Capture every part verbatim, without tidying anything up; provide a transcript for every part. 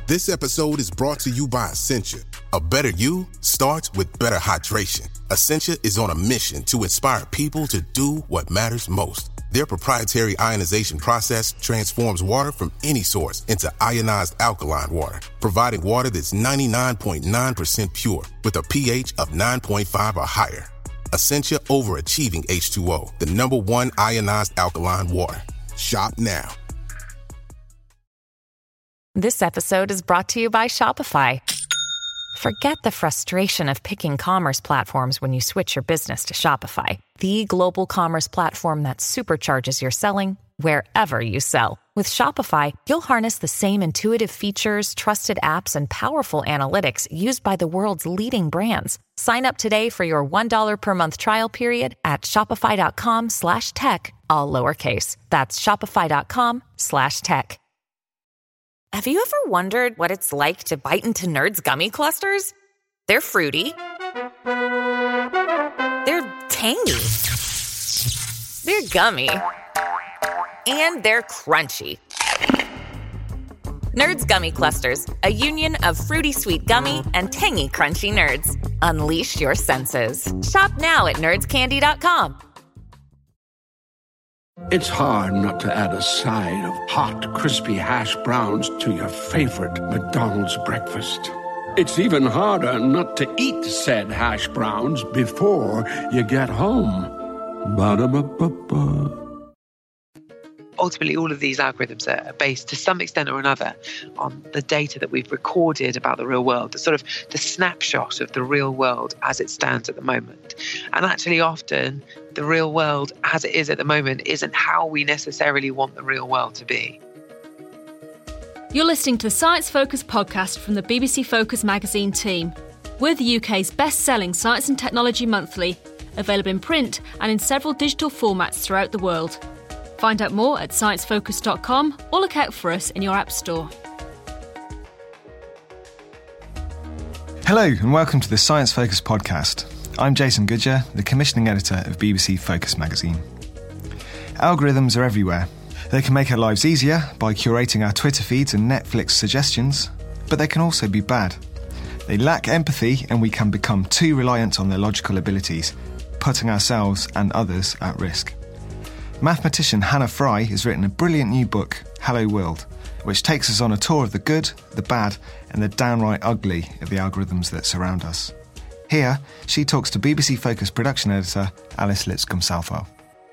This episode is brought to you by Essentia. A better you starts with better hydration. Essentia is on a mission to inspire people to do what matters most. Their proprietary ionization process transforms water from any source into ionized alkaline water, providing water that's ninety-nine point nine percent pure with a pH of nine point five or higher. Essentia Overachieving H two O, the number one ionized alkaline water. Shop now. This episode is brought to you by Shopify. Forget the frustration of picking commerce platforms when you switch your business to Shopify, the global commerce platform that supercharges your selling wherever you sell. With Shopify, you'll harness the same intuitive features, trusted apps, and powerful analytics used by the world's leading brands. Sign up today for your one dollar per month trial period at shopify.com slash tech, all lowercase. That's shopify.com slash tech. Have you ever wondered what it's like to bite into Nerds gummy clusters? They're fruity. They're tangy. They're gummy. And they're crunchy. Nerds Gummy Clusters, a union of fruity sweet gummy and tangy crunchy nerds. Unleash your senses. Shop now at nerds candy dot com. It's hard not to add a side of hot, crispy hash browns to your favorite McDonald's breakfast. It's even harder not to eat said hash browns before you get home. Ba-da-ba-ba-ba. Ultimately, all of these algorithms are based to some extent or another on the data that we've recorded about the real world, the sort of the snapshot of the real world as it stands at the moment. And actually, often, the real world as it is at the moment isn't how we necessarily want the real world to be. You're listening to the Science Focus podcast from the B B C Focus magazine team. We're the U K's best-selling science and technology monthly, available in print and in several digital formats throughout the world. Find out more at science focus dot com or look out for us in your app store. Hello and welcome to the Science Focus podcast. I'm Jason Goodyer, the commissioning editor of B B C Focus magazine. Algorithms are everywhere. They can make our lives easier by curating our Twitter feeds and Netflix suggestions, but they can also be bad. They lack empathy and we can become too reliant on their logical abilities, putting ourselves and others at risk. Mathematician Hannah Fry has written a brilliant new book, Hello World, which takes us on a tour of the good, the bad, and the downright ugly of the algorithms that surround us. Here, she talks to B B C Focus production editor Alice Lipscomb-Southwell.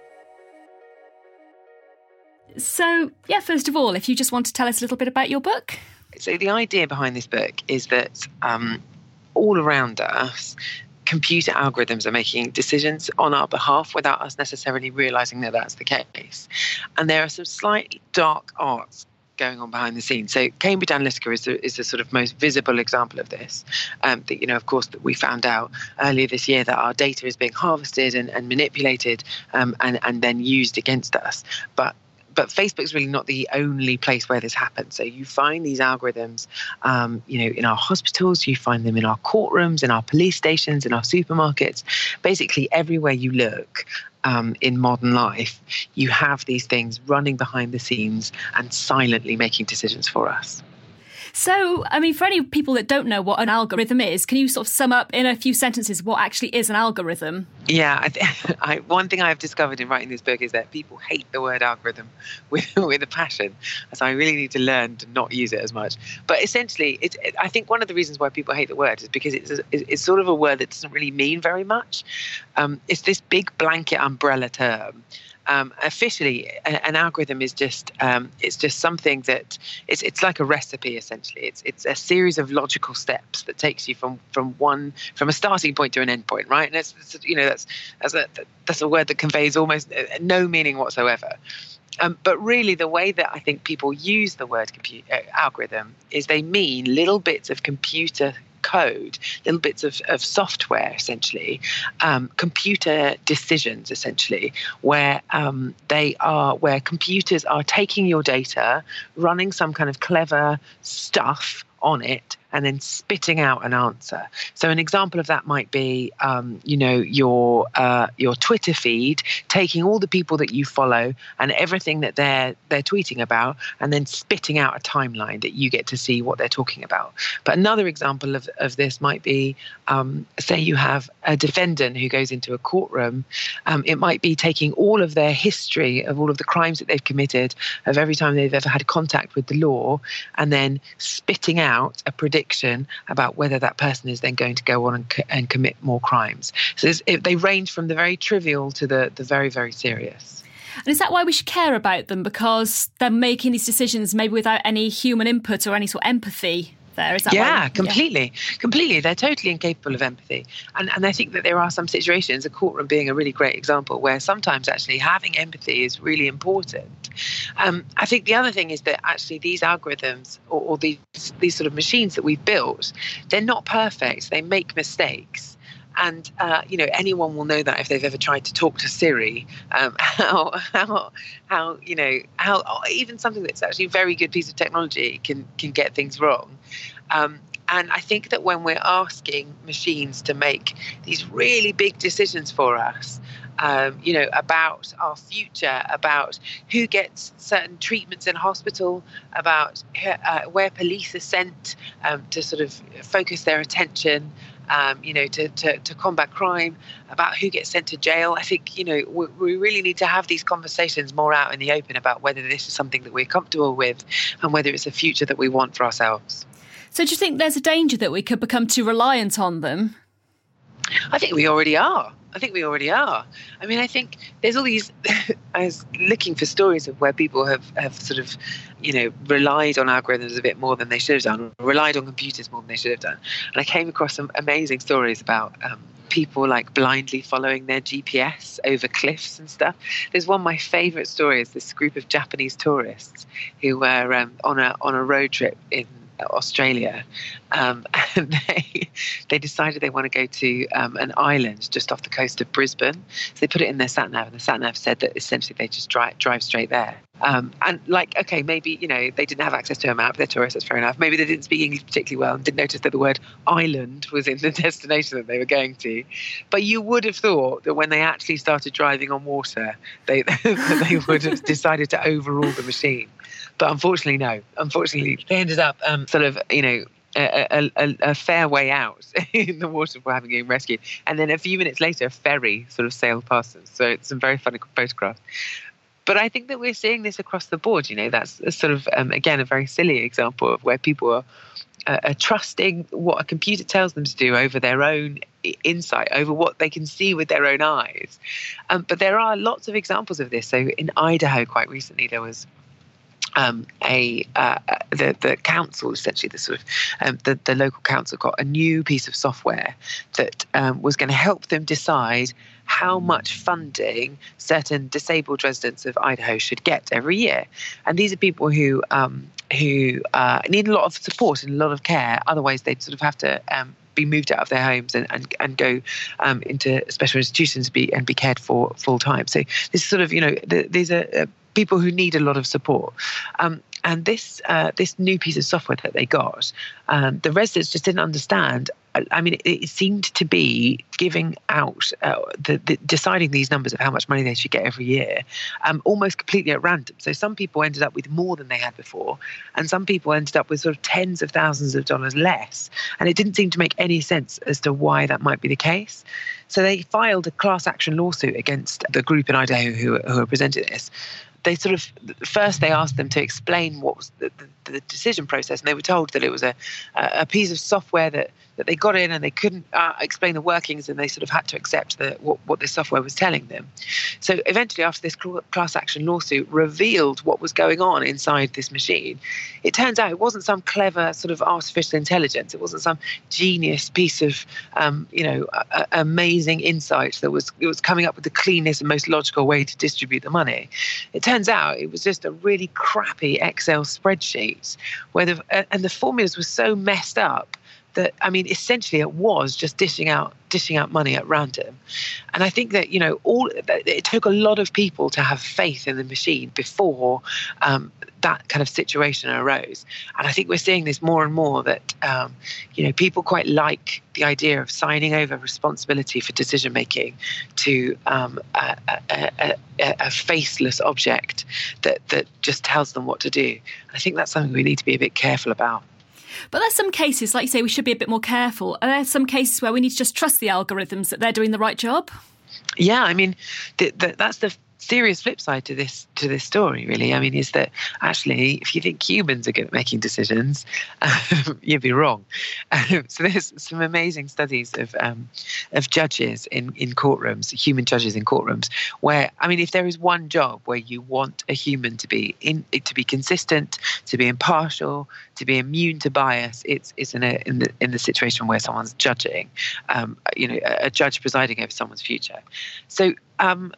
So, yeah, first of all, if you just want to tell us a little bit about your book. So the idea behind this book is that um, all around us, computer algorithms are making decisions on our behalf without us necessarily realising that that's the case. And there are some slightly dark arts going on behind the scenes. So Cambridge Analytica is the, is the sort of most visible example of this. Um, that, you know, of course, that we found out earlier this year that our data is being harvested and, and manipulated um, and, and then used against us. But But Facebook's really not the only place where this happens. So you find these algorithms, um, you know, in our hospitals, you find them in our courtrooms, in our police stations, in our supermarkets. Basically, everywhere you look um, in modern life, you have these things running behind the scenes and silently making decisions for us. So, I mean, for any people that don't know what an algorithm is, can you sort of sum up in a few sentences what actually is an algorithm? Yeah, I th- I, one thing I've discovered in writing this book is that people hate the word algorithm with, with a passion. So I really need to learn to not use it as much. But essentially, it's, it, I think one of the reasons why people hate the word is because it's, a, it's sort of a word that doesn't really mean very much. Um, it's this big blanket umbrella term. Um, officially, a, an algorithm is just um, it's just something that it's it's like a recipe essentially. It's it's a series of logical steps that takes you from from one from a starting point to an end point, right? And it's, it's you know that's that's a that's a word that conveys almost no meaning whatsoever. Um, but really, the way that I think people use the word compu- uh, algorithm is they mean little bits of computer code, little bits of, of software, essentially, um, computer decisions, essentially, where um, they are, where computers are taking your data, running some kind of clever stuff on it, and then spitting out an answer. So an example of that might be, um, you know, your uh, your Twitter feed, taking all the people that you follow and everything that they're they're tweeting about, and then spitting out a timeline that you get to see what they're talking about. But another example of, of this might be, um, say you have a defendant who goes into a courtroom. Um, it might be taking all of their history of all of the crimes that they've committed, of every time they've ever had contact with the law, and then spitting out a prediction about whether that person is then going to go on and, co- and commit more crimes. So it, they range from the very trivial to the, the very, very serious. And is that why we should care about them? Because they're making these decisions maybe without any human input or any sort of empathy there? Is that yeah, why? completely. Yeah. Completely. They're totally incapable of empathy. And, and I think that there are some situations, a courtroom being a really great example, where sometimes actually having empathy is really important. Um, I think the other thing is that actually these algorithms or, or these these sort of machines that we've built, they're not perfect. They make mistakes. And, uh, you know, anyone will know that if they've ever tried to talk to Siri, um, how, how, how, you know, how even something that's actually a very good piece of technology can, can get things wrong. Um, and I think that when we're asking machines to make these really big decisions for us, Um, you know, about our future, about who gets certain treatments in hospital, about uh, where police are sent um, to sort of focus their attention, um, you know, to, to, to combat crime, about who gets sent to jail. I think, you know, we, we really need to have these conversations more out in the open about whether this is something that we're comfortable with and whether it's a future that we want for ourselves. So do you think there's a danger that we could become too reliant on them? I think we already are. I think we already are. I mean, I think there's all these, I was looking for stories of where people have, have sort of, you know, relied on algorithms a bit more than they should have done, relied on computers more than they should have done. And I came across some amazing stories about um, people like blindly following their G P S over cliffs and stuff. There's one of my favourite stories, this group of Japanese tourists who were um, on a on a road trip in Australia, um, and they they decided they want to go to um, an island just off the coast of Brisbane. So they put it in their sat nav, and the sat nav said that essentially they just drive drive straight there. Um, and like, okay, maybe you know they didn't have access to a map. They're tourists, that's fair enough. Maybe they didn't speak English particularly well and didn't notice that the word island was in the destination that they were going to. But you would have thought that when they actually started driving on water, they they would have decided to overrule the machine. But unfortunately, no. Unfortunately, they ended up um, sort of, you know, a, a, a fair way out in the water for having been rescued. And then a few minutes later, a ferry sort of sailed past them. So it's some very funny photographs. But I think that we're seeing this across the board. You know, that's a sort of, um, again, a very silly example of where people are, uh, are trusting what a computer tells them to do over their own insight, over what they can see with their own eyes. Um, but there are lots of examples of this. So in Idaho, quite recently, there was Um, a uh, the the council, essentially the sort of um, the the local council got a new piece of software that um, was going to help them decide how much funding certain disabled residents of Idaho should get every year. And these are people who um, who uh, need a lot of support and a lot of care. Otherwise, they'd sort of have to um, be moved out of their homes and and, and go um, into special institutions be and be cared for full time. So this is sort of, you know, the, these are uh, people who need a lot of support. Um, and this uh, this new piece of software that they got, um, the residents just didn't understand. I mean, it, it seemed to be giving out, uh, the, the deciding these numbers of how much money they should get every year, um, almost completely at random. So some people ended up with more than they had before, and some people ended up with sort of tens of thousands of dollars less. And it didn't seem to make any sense as to why that might be the case. So they filed a class action lawsuit against the group in Idaho who, who represented this. They sort of, first they asked them to explain what was the, the, the decision process, and they were told that it was a, a piece of software that, that they got in and they couldn't uh, explain the workings, and they sort of had to accept the, what, what this software was telling them. So eventually, after this class action lawsuit revealed what was going on inside this machine, it turns out it wasn't some clever sort of artificial intelligence. It wasn't some genius piece of, um, you know, a, a amazing insight that was, it was coming up with the cleanest and most logical way to distribute the money. It turns out it was just a really crappy Excel spreadsheet where the, and the formulas were so messed up that, I mean, essentially it was just dishing out dishing out money at random. And I think that, you know, all it took a lot of people to have faith in the machine before um, that kind of situation arose. And I think we're seeing this more and more, that, um, you know, people quite like the idea of signing over responsibility for decision making to um, a, a, a, a faceless object that, that just tells them what to do. I think that's something we need to be a bit careful about. But there's some cases, like you say, we should be a bit more careful. Are there some cases where we need to just trust the algorithms that they're doing the right job? Yeah, I mean, the, the, that's the serious flip side to this to this story, really. I mean, is that actually, if you think humans are good at making decisions, um, you'd be wrong. Um, so there's some amazing studies of um, of judges in, in courtrooms, human judges in courtrooms, where, I mean, if there is one job where you want a human to be in, to be consistent, to be impartial, to be immune to bias, it's it's in a in the in the situation where someone's judging, um, you know, a, a judge presiding over someone's future. So. Um,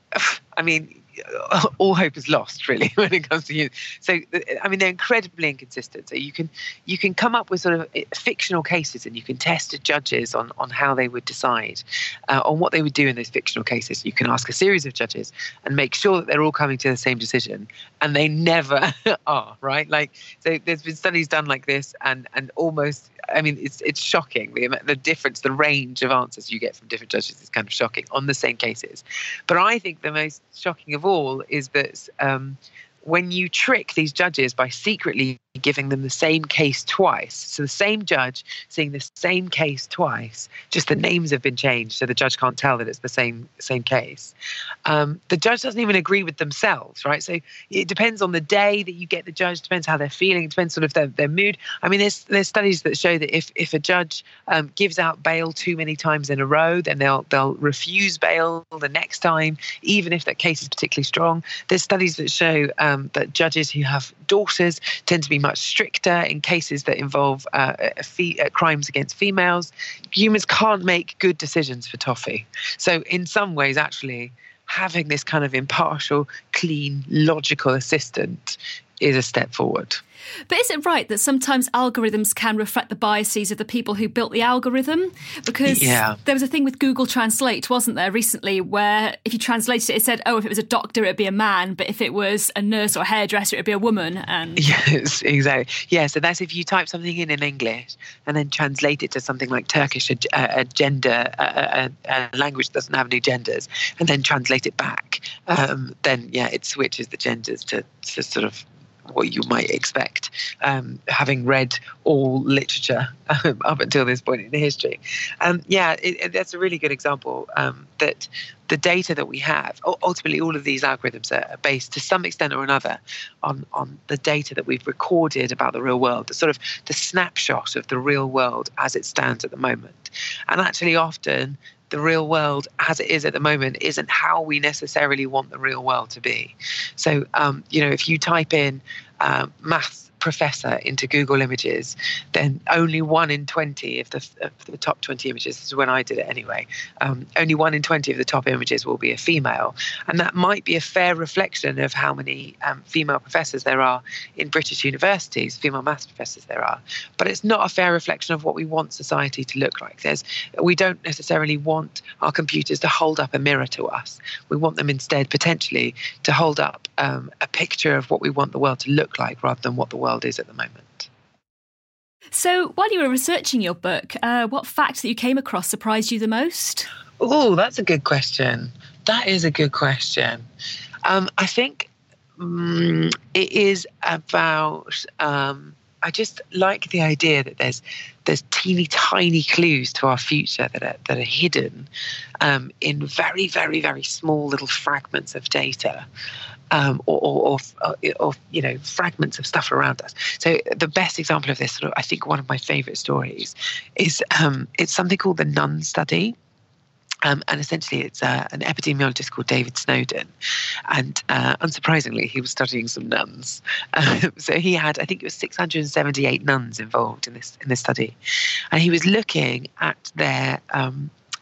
I mean, all hope is lost, really, when it comes to you. So, I mean, they're incredibly inconsistent. So you can you can come up with sort of fictional cases, and you can test judges on, on how they would decide, uh, on what they would do in those fictional cases. You can ask a series of judges and make sure that they're all coming to the same decision, and they never are, right? Like, so there's been studies done like this, and and almost, I mean, it's it's shocking. The the difference, the range of answers you get from different judges is kind of shocking on the same cases. But I think the most shocking of all is that um, when you trick these judges by secretly giving them the same case twice, so the same judge seeing the same case twice, just the names have been changed so the judge can't tell that it's the same same case. Um, the judge doesn't even agree with themselves, right? So it depends on the day that you get the judge, depends how they're feeling, it depends sort of their, their mood. I mean, there's there's studies that show that if if a judge um, gives out bail too many times in a row, then they'll they'll refuse bail the next time, even if that case is particularly strong. There's studies that show um, that judges who have daughters tend to be much stricter in cases that involve uh, fee, uh, crimes against females. Humans can't make good decisions for toffee. So in some ways, actually, having this kind of impartial, clean, logical assistant is a step forward. But is it right that sometimes algorithms can reflect the biases of the people who built the algorithm? Because yeah. there was a thing with Google Translate, wasn't there, recently, where if you translated it, it said, oh, if it was a doctor, it would be a man, but if it was a nurse or a hairdresser, it would be a woman. And yes, exactly. Yeah, so that's if you type something in in English and then translate it to something like Turkish, a, a gender, a, a, a language that doesn't have any genders, and then translate it back, um, then, yeah, it switches the genders to, to sort of what you might expect, um, having read all literature um, up until this point in history. Um, yeah, it, it, that's a really good example um, that the data that we have, ultimately all of these algorithms are based to some extent or another on, on the data that we've recorded about the real world, the sort of the snapshot of the real world as it stands at the moment. And actually often the real world as it is at the moment isn't how we necessarily want the real world to be. So, um, you know, if you type in uh, maths professor into Google Images, then only one in twenty of the, of the top twenty images, this is when I did it anyway, um, only one in twenty of the top images will be a female. And that might be a fair reflection of how many um, female professors there are in British universities, female maths professors there are. But it's not a fair reflection of what we want society to look like. There's, we don't necessarily want our computers to hold up a mirror to us. We want them instead potentially to hold up um, a picture of what we want the world to look like rather than what the world is at the moment. So while you were researching your book, uh, what fact that you came across surprised you the most? Oh, that's a good question. That is a good question. Um, I think um, it is about, um, I just like the idea that there's there's teeny tiny clues to our future that are, that are hidden um, in very, very, very small little fragments of data. Um, or, or, or, or, you know, fragments of stuff around us. So the best example of this, sort of, I think one of my favourite stories, is um, it's something called the Nun Study. Um, and essentially it's uh, an epidemiologist called David Snowden. And uh, unsurprisingly, he was studying some nuns. Um, so he had, I think it was six hundred seventy-eight nuns involved in this in this study. And he was looking at their... Um,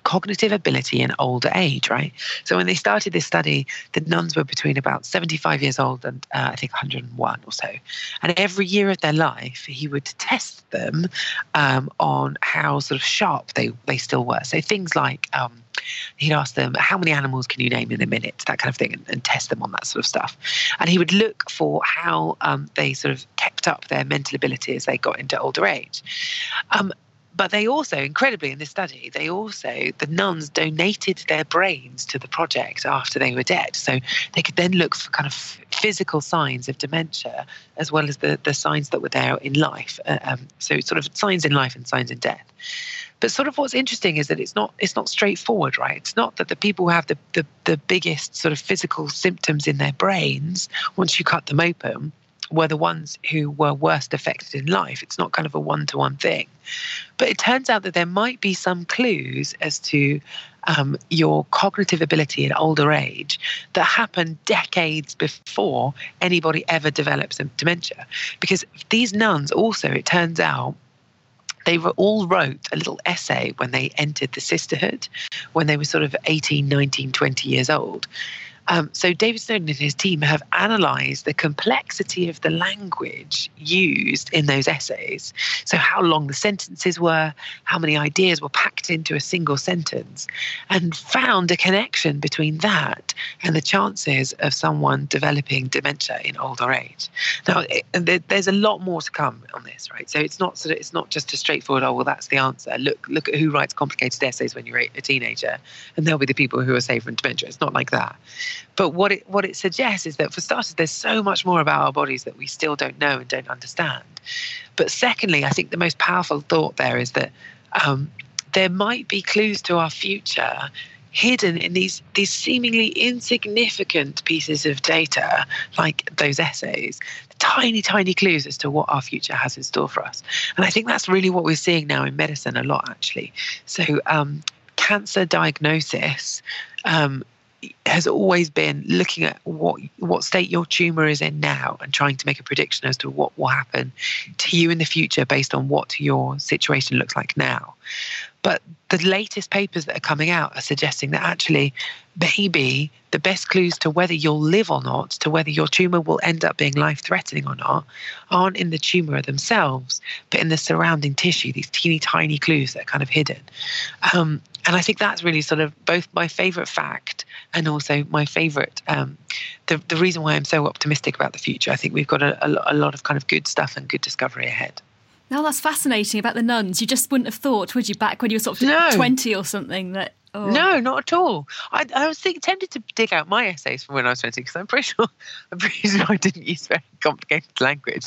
cognitive ability in older age, right? So when they started this study, the nuns were between about seventy-five years old and uh, I think one hundred and one or so. And every year of their life, he would test them um, on how sort of sharp they, they still were. So things like um, he'd ask them, how many animals can you name in a minute, that kind of thing, and, and test them on that sort of stuff. And he would look for how um, they sort of kept up their mental ability as they got into older age. Um, But they also, incredibly in this study, they also, the nuns donated their brains to the project after they were dead. So they could then look for kind of physical signs of dementia as well as the, the signs that were there in life. Uh, um, so sort of signs in life and signs in death. But sort of what's interesting is that it's not it's not straightforward, right? It's not that the people who have the, the, the biggest sort of physical symptoms in their brains, once you cut them open, were the ones who were worst affected in life. It's not kind of a one-to-one thing. But it turns out that there might be some clues as to um, your cognitive ability in older age that happen decades before anybody ever develops dementia. Because these nuns also, it turns out, they were all wrote a little essay when they entered the sisterhood, when they were sort of eighteen, nineteen, twenty years old. Um, so David Snowden and his team have analysed the complexity of the language used in those essays. So how long the sentences were, how many ideas were packed into a single sentence, and found a connection between that and the chances of someone developing dementia in older age. Now, it, there's a lot more to come on this, right? So it's not sort of, it's not just a straightforward, oh, well, that's the answer. Look, look at who writes complicated essays when you're a teenager, and they'll be the people who are safe from dementia. It's not like that. But what it what it suggests is that, for starters, there's so much more about our bodies that we still don't know and don't understand. But secondly, I think the most powerful thought there is that um, there might be clues to our future hidden in these these seemingly insignificant pieces of data, like those essays, tiny, tiny clues as to what our future has in store for us. And I think that's really what we're seeing now in medicine a lot, actually. So um, cancer diagnosis um, has always been looking at what what state your tumour is in now and trying to make a prediction as to what will happen to you in the future based on what your situation looks like now. But the latest papers that are coming out are suggesting that actually maybe the best clues to whether you'll live or not, to whether your tumour will end up being life-threatening or not, aren't in the tumour themselves, but in the surrounding tissue, these teeny tiny clues that are kind of hidden. Um, and I think that's really sort of both my favourite fact and also my favourite, um, the, the reason why I'm so optimistic about the future. I think we've got a, a, a lot of kind of good stuff and good discovery ahead. Now, that's fascinating about the nuns. You just wouldn't have thought, would you, back when you were sort of no. twenty or something? That oh. No, not at all. I, I was think, tempted to dig out my essays from when I was twenty because I'm pretty sure I'm pretty sure I didn't use very complicated language.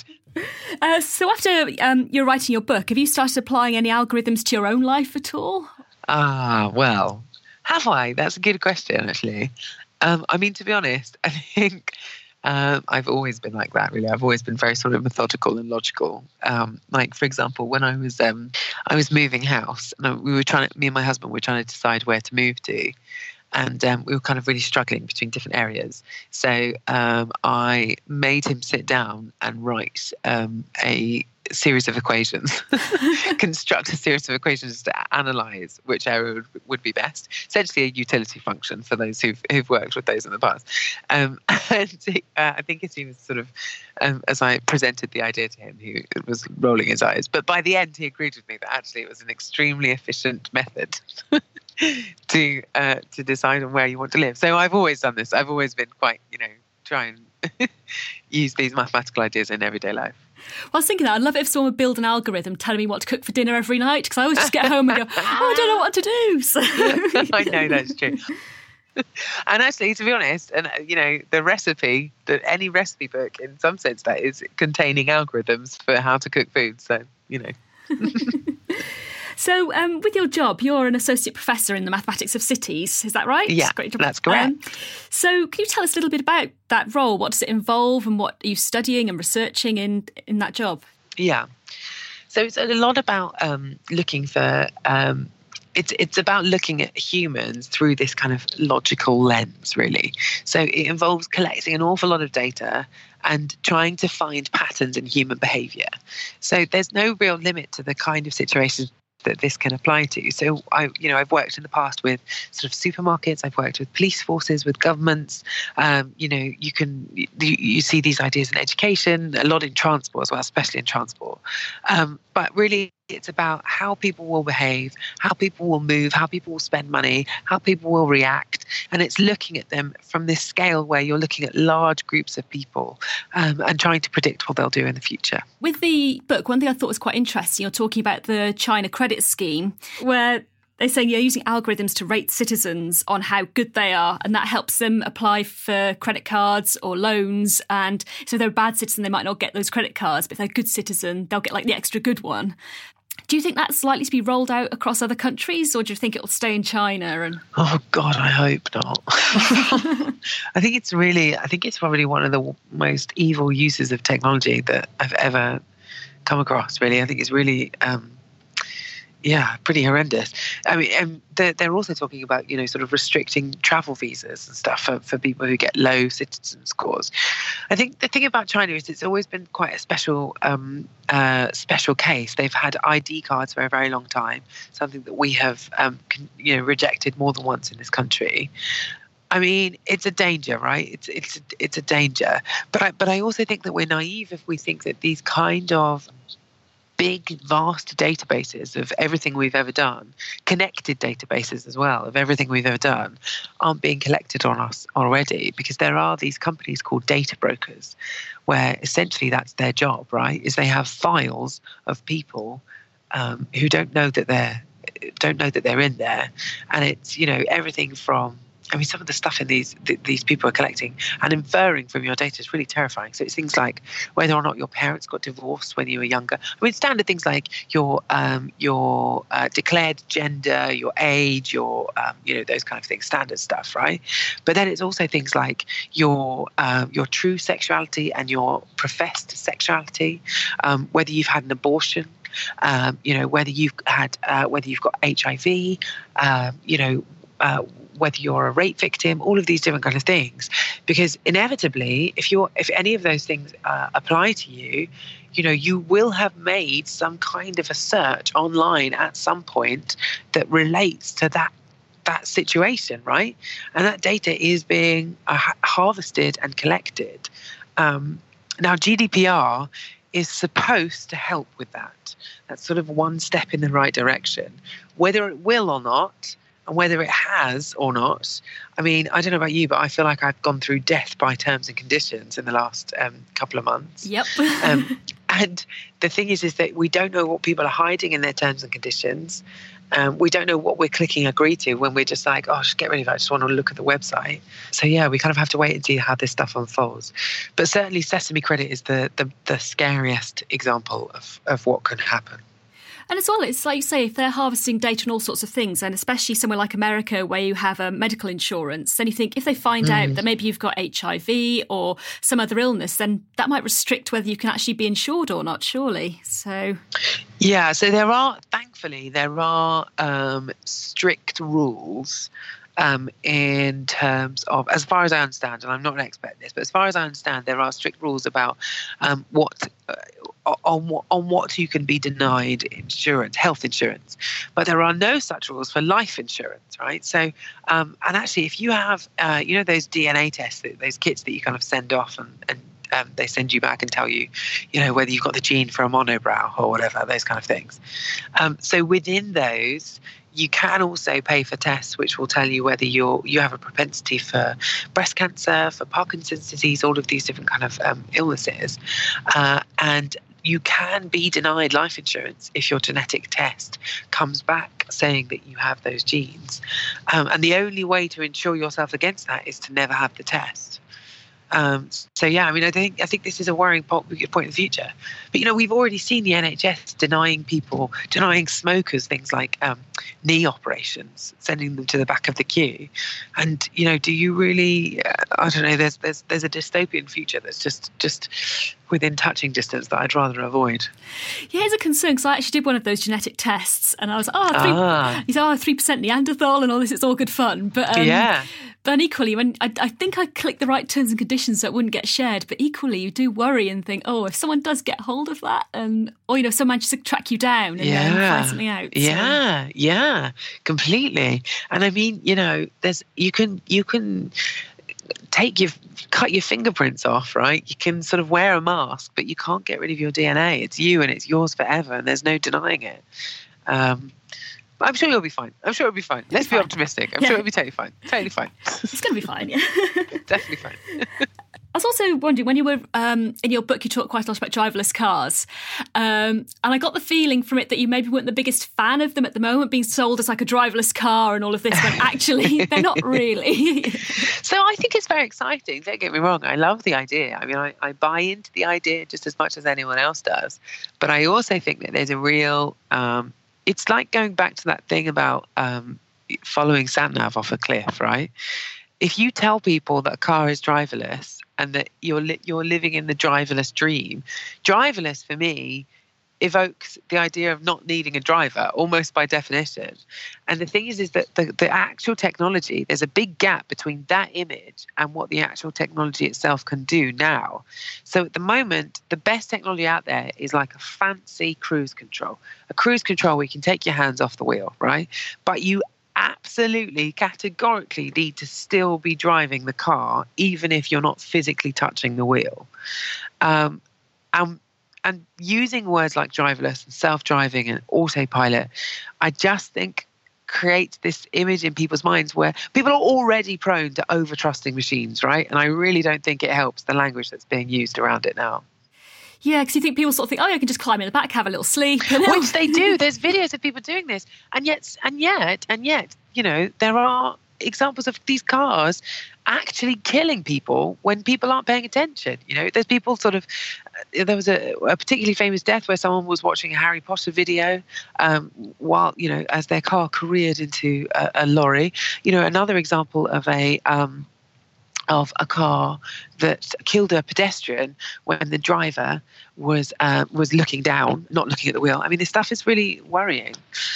Uh, so after um, you're writing your book, have you started applying any algorithms to your own life at all? Ah, well, have I? That's a good question, actually. Um, I mean, to be honest, I think... Um, I've always been like that, really. I've always been very sort of methodical and logical. Um, like, for example, when I was um, I was moving house, and we were trying to, me and my husband were trying to decide where to move to, and um, we were kind of really struggling between different areas. So um, I made him sit down and write um, a series of equations, construct a series of equations to analyse which area would, would be best. Essentially a utility function for those who've, who've worked with those in the past. Um, and uh, I think as soon as sort of, um, as I presented the idea to him, he was rolling his eyes. But by the end, he agreed with me that actually it was an extremely efficient method to uh, to decide on where you want to live. So I've always done this. I've always been quite, you know, try and use these mathematical ideas in everyday life. Well, I was thinking that I'd love it if someone would build an algorithm telling me what to cook for dinner every night, because I always just get home and go, oh, I don't know what to do. So. I know, that's true. And actually, to be honest, and you know, the recipe, that any recipe book, in some sense, that is containing algorithms for how to cook food. So, you know. So um, with your job, you're an associate professor in the mathematics of cities, is that right? Yeah, Great job. That's correct. Um, so can you tell us a little bit about that role? What does it involve and what are you studying and researching in, in that job? Yeah. So it's a lot about um, looking for... Um, It's it's about looking at humans through this kind of logical lens, really. So it involves collecting an awful lot of data and trying to find patterns in human behaviour. So there's no real limit to the kind of situations that this can apply to. So I, you know, I've worked in the past with sort of supermarkets. I've worked with police forces, with governments. Um, you know, you can you, you see these ideas in education, a lot in transport as well, especially in transport. Um, but really, it's about how people will behave, how people will move, how people will spend money, how people will react. And it's looking at them from this scale where you're looking at large groups of people um, and trying to predict what they'll do in the future. With the book, one thing I thought was quite interesting, you're talking about the China credit scheme, where they say you're using algorithms to rate citizens on how good they are, and that helps them apply for credit cards or loans. And so if they're a bad citizen, they might not get those credit cards, but if they're a good citizen, they'll get like the extra good one. Do you think that's likely to be rolled out across other countries, or do you think it'll stay in China? And oh God, I hope not. I think it's really, I think it's probably one of the most evil uses of technology that I've ever come across. Really, I think it's really. Um, Yeah, pretty horrendous. I mean, um, they're, they're also talking about, you know, sort of restricting travel visas and stuff for, for people who get low citizen scores. I think the thing about China is it's always been quite a special um, uh, special case. They've had I D cards for a very long time, something that we have, um, con- you know, rejected more than once in this country. I mean, it's a danger, right? It's it's it's a danger. But I, but I also think that we're naive if we think that these kind of big, vast databases of everything we've ever done, connected databases as well of everything we've ever done, aren't being collected on us already, because there are these companies called data brokers where essentially that's their job, right? Is they have files of people um, who don't know that they're don't know that they're in there, and it's, you know, everything from, I mean, some of the stuff in these th- these people are collecting and inferring from your data is really terrifying. So it's things like whether or not your parents got divorced when you were younger. I mean, standard things like your um, your uh, declared gender, your age, your um, you know, those kind of things, standard stuff, right? But then it's also things like your uh, your true sexuality and your professed sexuality, um, whether you've had an abortion. Um, you know, whether you've had, uh, whether you've got H I V, um, you know, uh, whether you're a rape victim, all of these different kind of things. Because inevitably, if you're, if any of those things uh, apply to you, you know, you will have made some kind of a search online at some point that relates to that that situation, right? And that data is being uh, harvested and collected. Um, now, G D P R is supposed to help with that. That's sort of one step in the right direction. Whether it will or not, and whether it has or not, I mean, I don't know about you, but I feel like I've gone through death by terms and conditions in the last um, couple of months. Yep. um, and the thing is, is that we don't know what people are hiding in their terms and conditions. Um, we don't know what we're clicking agree to when we're just like, oh, just get rid of it. I just want to look at the website. So, yeah, we kind of have to wait and see how this stuff unfolds. But certainly Sesame Credit is the the, the scariest example of, of what can happen. And as well, it's like you say, if they're harvesting data on all sorts of things, and especially somewhere like America where you have a medical insurance, then you think if they find mm. out that maybe you've got H I V or some other illness, then that might restrict whether you can actually be insured or not, surely. So, yeah, so there are, thankfully, there are um, strict rules Um, in terms of, as far as I understand, and I'm not an expert in this, but as far as I understand, there are strict rules about um, what uh, on what on what you can be denied insurance, health insurance. But there are no such rules for life insurance, right? So, um, and actually, if you have, uh, you know, those D N A tests, those kits that you kind of send off and, and um, they send you back and tell you, you know, whether you've got the gene for a monobrow or whatever, those kind of things. Um, so within those, you can also pay for tests which will tell you whether you're you have a propensity for breast cancer, for Parkinson's disease, all of these different kind of um, illnesses. Uh, and you can be denied life insurance if your genetic test comes back saying that you have those genes. Um, and the only way to insure yourself against that is to never have the test. Um, so, yeah, I mean, I think I think this is a worrying point in the future. But, you know, we've already seen the N H S denying people, denying smokers things like um, knee operations, sending them to the back of the queue. And, you know, do you really, uh, I don't know, there's there's there's a dystopian future that's just just within touching distance that I'd rather avoid. Yeah, it's a concern, because I actually did one of those genetic tests and I was, oh, three, ah. you said, oh, three percent Neanderthal and all this, it's all good fun. But um, yeah. But then equally, when I, I think I clicked the right terms and conditions so it wouldn't get shared, but equally you do worry and think, oh, if someone does get hold of that, and or you know, someone manages to track you down and yeah. then find something out. So. Yeah, yeah, completely. And I mean, you know, there's you can you can take your cut your fingerprints off, right? You can sort of wear a mask, but you can't get rid of your D N A. It's you and it's yours forever, and there's no denying it. Um, but I'm sure you'll be fine. I'm sure it'll be fine. Let's be fine. optimistic. I'm yeah. sure it'll be totally fine. Totally fine. It's going to be fine, yeah. Definitely fine. I was also wondering, when you were um, in your book, you talk quite a lot about driverless cars. Um, and I got the feeling from it that you maybe weren't the biggest fan of them at the moment, being sold as like a driverless car and all of this, when actually they're not really. So I think it's very exciting. Don't get me wrong. I love the idea. I mean, I, I buy into the idea just as much as anyone else does. But I also think that there's a real... Um, it's like going back to that thing about um, following sat-nav off a cliff, right? If you tell people that a car is driverless and that you're li- you're living in the driverless dream, driverless for me evokes the idea of not needing a driver almost by definition. And the thing is, is that the, the actual technology, there's a big gap between that image and what the actual technology itself can do now. So at the moment, the best technology out there is like a fancy cruise control. A cruise control where you can take your hands off the wheel, right? But you absolutely categorically need to still be driving the car, even if you're not physically touching the wheel. Um, and And using words like driverless and self-driving and autopilot, I just think creates this image in people's minds where people are already prone to over-trusting machines, right? And I really don't think it helps the language that's being used around it now. Yeah, because you think people sort of think, oh, I can just climb in the back, have a little sleep. Which they do. There's videos of people doing this. And yet, and yet, and yet, you know, there are examples of these cars actually killing people when people aren't paying attention. You know, there's people sort of, uh, there was a, a particularly famous death where someone was watching a Harry Potter video um, while, you know, as their car careered into a, a lorry. You know, another example of a, um, of a car that killed a pedestrian when the driver was, uh, was looking down, not looking at the wheel. I mean, this stuff is really worrying.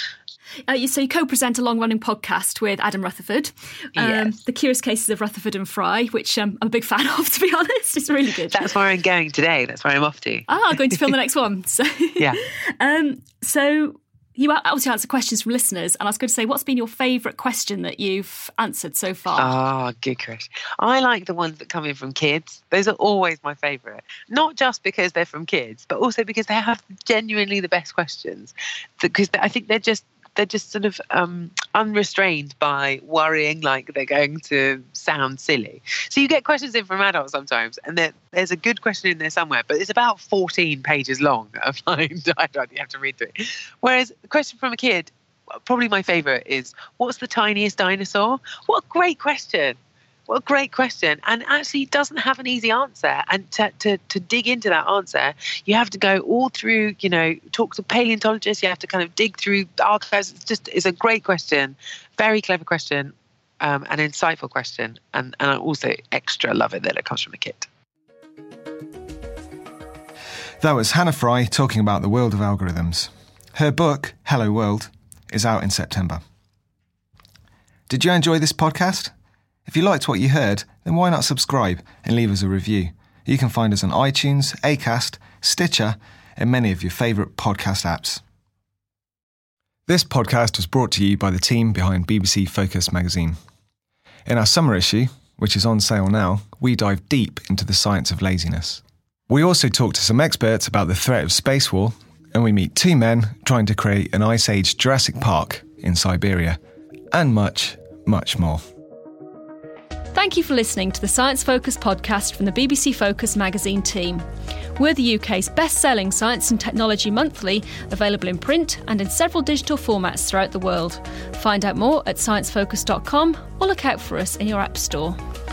Uh, so you co-present a long-running podcast with Adam Rutherford, um, yes. The Curious Cases of Rutherford and Fry, which um, I'm a big fan of, to be honest. It's really good. That's where I'm going today. That's where I'm off to. Ah, I'm going to film the next one. So, yeah. Um, so you obviously answer questions from listeners, and I was going to say, what's been your favourite question that you've answered so far? Ah, oh, good question. I like the ones that come in from kids. Those are always my favourite. Not just because they're from kids, but also because they have genuinely the best questions. Because I think they're just They're just sort of um, unrestrained by worrying like they're going to sound silly. So you get questions in from adults sometimes, and there, there's a good question in there somewhere, but it's about fourteen pages long. I find I don't you have to read through it. Whereas the question from a kid, probably my favourite, is what's the tiniest dinosaur? What a great question. What a great question. And actually it doesn't have an easy answer. And to, to, to dig into that answer, you have to go all through, you know, talk to paleontologists. You have to kind of dig through archives. It's just, it's a great question. Very clever question, um, an insightful question. And, and I also extra love it that it comes from a kid. That was Hannah Fry talking about the world of algorithms. Her book, Hello World, is out in September. Did you enjoy this podcast? If you liked what you heard, then why not subscribe and leave us a review? You can find us on iTunes, Acast, Stitcher, and many of your favourite podcast apps. This podcast was brought to you by the team behind B B C Focus magazine. In our summer issue, which is on sale now, we dive deep into the science of laziness. We also talk to some experts about the threat of space war, and we meet two men trying to create an Ice Age Jurassic Park in Siberia, and much, much more. Thank you for listening to the Science Focus podcast from the B B C Focus magazine team. We're the U K's best-selling science and technology monthly, available in print and in several digital formats throughout the world. Find out more at science focus dot com or look out for us in your app store.